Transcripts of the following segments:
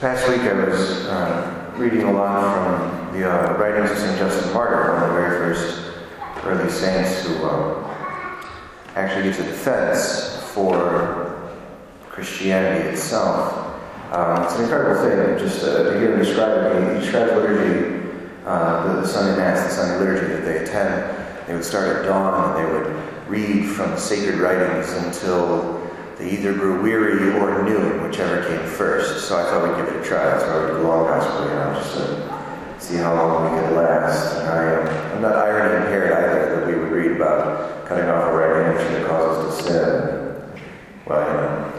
Past week I was reading a lot from the writings of St. Justin Martyr, one of the very first early saints who actually gives a defense for Christianity itself. It's an incredible thing just to hear him describe it. He describes liturgy, the Sunday Mass, the Sunday liturgy that they attend. They would start at dawn and they would read from sacred writings until they either grew weary or knew, whichever came first. So I thought we'd give it a try. That's why we do the long gospel, just to see how long we could last. And I'm not irony impaired either, that we would read about cutting off a right hand that causes us to sin. Well,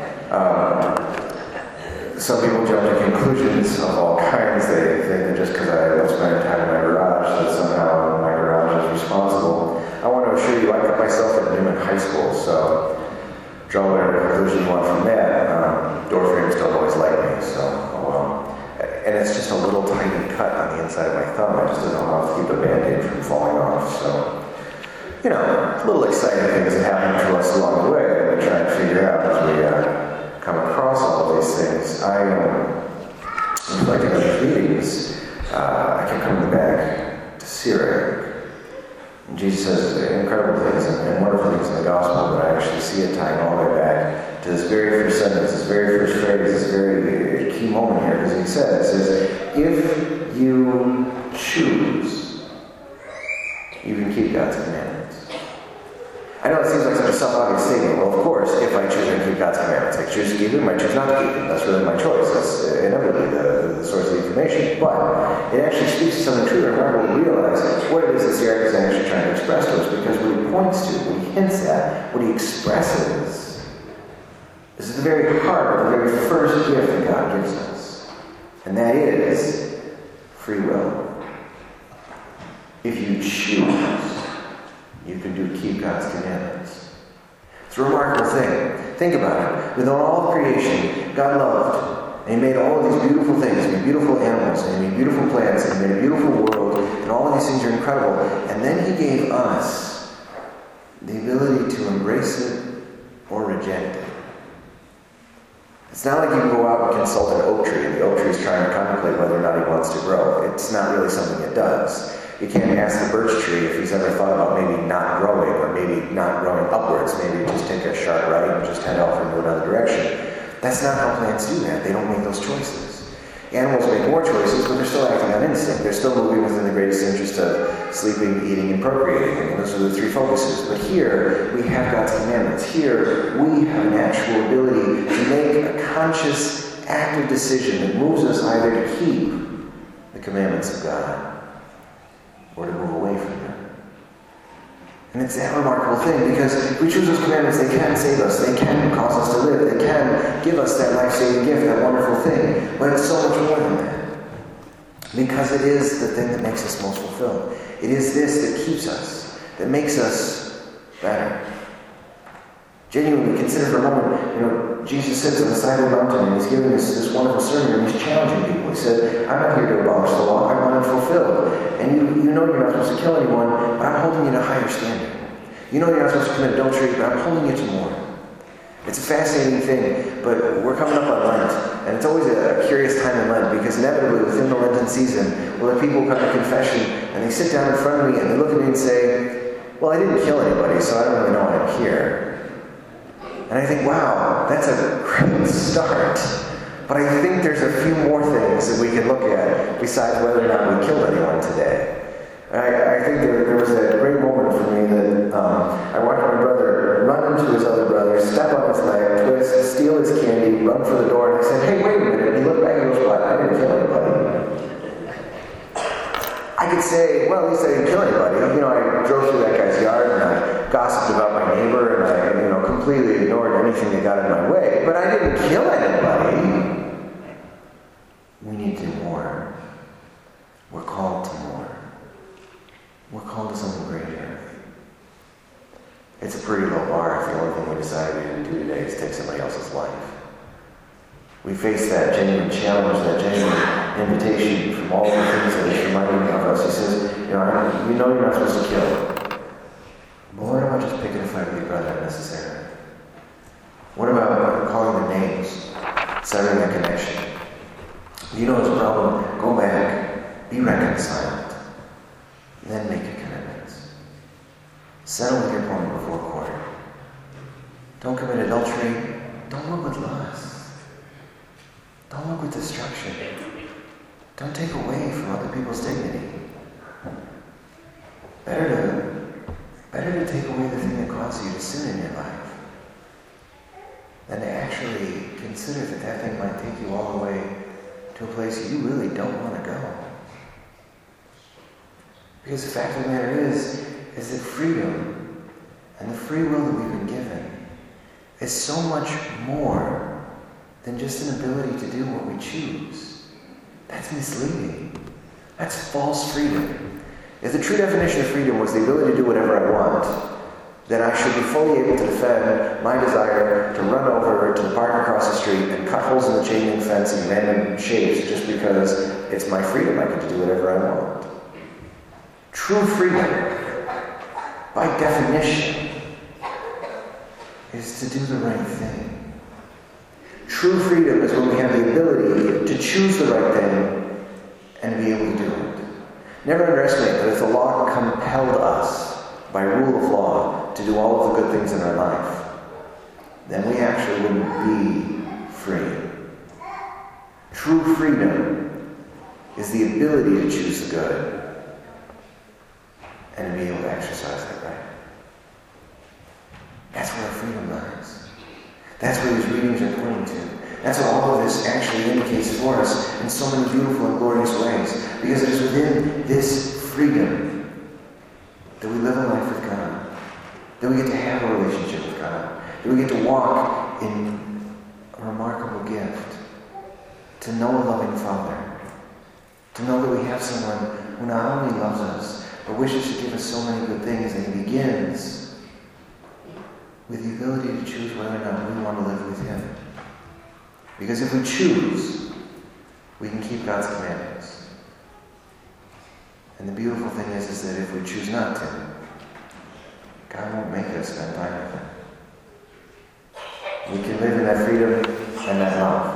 some people jump to conclusions of all kinds. They think that just because I love spending time in my garage, that somehow my garage is responsible. I want to assure you, I cut myself at Newman High School, so draw whatever conclusion you want from that. Door frames don't always like me, so oh well. And it's just a little tiny cut on the inside of my thumb. I just don't know how to keep a Band-Aid from falling off. So, little exciting things that happen to us along the way that we try and figure out as we come across all of these things. Reflecting on these readings, I kept coming back to Syriac. Jesus says incredible things and wonderful things in the gospel, but I actually see it tying all the way back to this very first sentence, this very first phrase, this very key moment here, because he says, if you choose, you can keep God's commandments. I know it seems like such a self-obvious statement. Well, of course, if I choose to keep God's commandments, I choose to keep them, I choose not to keep them. That's really my choice. That's inevitably the source of the information. But it actually speaks to something true, and remember, we realize what it is that Syriac is actually trying to express to us, because what he points to, what he hints at, what he expresses, is at the very heart of the very first gift that God gives us. And that is free will. If you choose, you can keep God's commandments. It's a remarkable thing. Think about it. Within all of creation, God loved, and He made all of these beautiful things. He made beautiful animals, and He made beautiful plants, and He made a beautiful world, and all of these things are incredible. And then He gave us the ability to embrace it or reject it. It's not like you can go out and consult an oak tree, and the oak tree is trying to contemplate whether or not he wants to grow. It's not really something it does. You can't ask the birch tree if he's ever thought about maybe not growing, or maybe not growing upwards, maybe just take a sharp right and just head off into another direction. That's not how plants do that. They don't make those choices. Animals make more choices, but they're still acting on instinct. They're still moving within the greatest interest of sleeping, eating, and procreating. I mean, those are the three focuses. But here, we have God's commandments. Here, we have an actual ability to make a conscious, active decision that moves us either to keep the commandments of God or to move away from them. And it's that remarkable thing, because if we choose those commandments, they can save us, they can cause us to live, they can give us that life-saving gift, that wonderful thing. But it's so much more than that. Because it is the thing that makes us most fulfilled. It is this that keeps us, that makes us better. Genuinely, consider for a moment, Jesus sits on the side of the mountain and He's giving this wonderful sermon, and He's challenging people. He said, I'm not here to abolish the law, I want it fulfilled. And you know you're not supposed to kill anyone, but I'm holding you to a higher standard. You know you're not supposed to commit adultery, but I'm holding you to more. It's a fascinating thing, but we're coming up on Lent, and it's always a curious time in Lent, because inevitably within the Lenten season, we'll have people come to confession, and they sit down in front of me, and they look at me and say, well, I didn't kill anybody, so I don't really know why I'm here. And I think, wow, that's a great start. But I think there's a few more things that we can look at besides whether or not we killed anyone today. I think there was a great moment for me that I watched my brother run into his other brother, step on his leg, twist, steal his candy, run for the door, and I said, hey, wait a minute. And he looked back and goes, what? I didn't kill anybody. I could say, well, at least I didn't kill anybody. I drove through that guy's yard and I gossiped about my neighbor and I, completely ignored anything that got in my way. But I didn't kill anybody. We need to do more. We're called to more. We're called to something greater. It's a pretty low bar if the only thing we decide to do today is take somebody else's life. We face that genuine challenge, that genuine invitation from all the things that He's reminding of us. He says, you know you're not supposed to kill. But what about just picking a fight with your brother unnecessarily? What about calling them names, severing that connection? Don't commit adultery. Don't look with lust. Don't look with destruction. Don't take away from other people's dignity. Better to take away the thing that causes you to sin in your life than to actually consider that thing might take you all the way to a place you really don't want to go. Because the fact of the matter is that freedom and the free will that we've been given is so much more than just an ability to do what we choose. That's misleading. That's false freedom. If the true definition of freedom was the ability to do whatever I want, then I should be fully able to defend my desire to run over to the park across the street and cut holes in the chain link fence in random shapes just because it's my freedom. I get to do whatever I want. True freedom, by definition, is to do the right thing. True freedom is when we have the ability to choose the right thing and be able to do it. Never underestimate that if the law compelled us by rule of law to do all of the good things in our life, then we actually wouldn't be free. True freedom is the ability to choose the good and to be able to exercise that right. That's where our freedom lies. That's where these readings are pointing to. That's what all of this actually indicates for us in so many beautiful and glorious ways. Because it is within this freedom that we live a life with God, that we get to have a relationship with God, that we get to walk in a remarkable gift, to know a loving Father, to know that we have someone who not only loves us, but wishes to give us so many good things, and He begins with the ability to choose whether or not we want to live with Him. Because if we choose, we can keep God's commandments. And the beautiful thing is that if we choose not to, God won't make us spend time with Him. We can live in that freedom and that love.